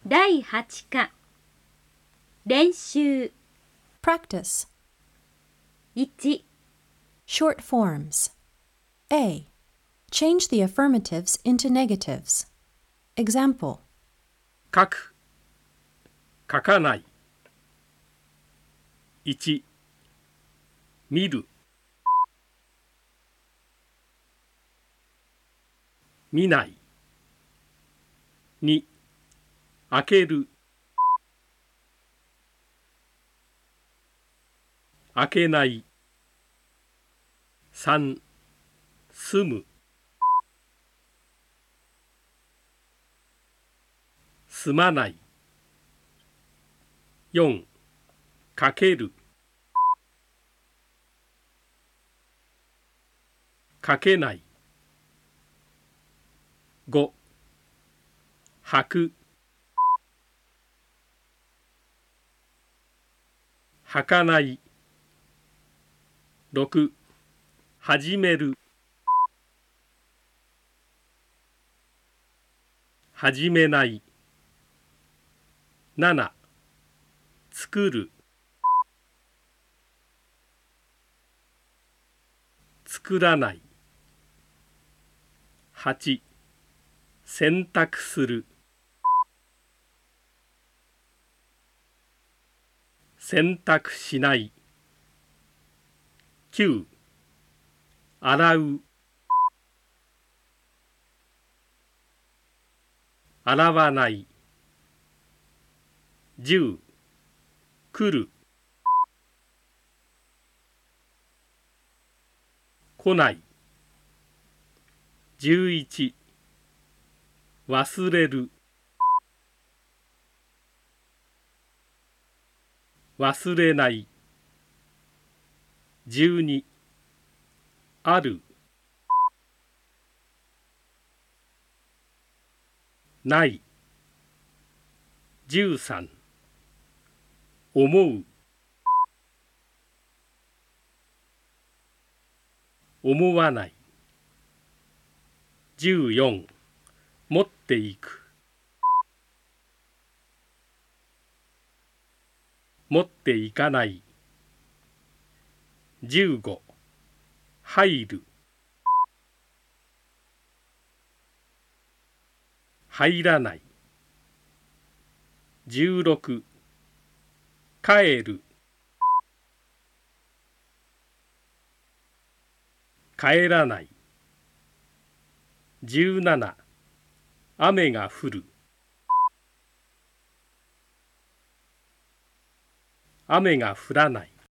第8課練習 Practice. 1 Short forms. A. Change the affirmatives into negatives. Example. 書く、書かない。1、見る、見ない。2、開ける、開けない。3、住む、住まない。4、かける、かけない。5、履く、履かない。6、始める、始めない。7、作る、作らない。8、洗濯する、洗濯しない。9、洗う、洗わない。10、来る、来ない。11、忘れる、忘れない。12、ある、ない。13、思う、思わない。14、持っていく、持っていかない。15、入る、入らない。16、帰る、帰らない。17、雨が降る、雨が降らない。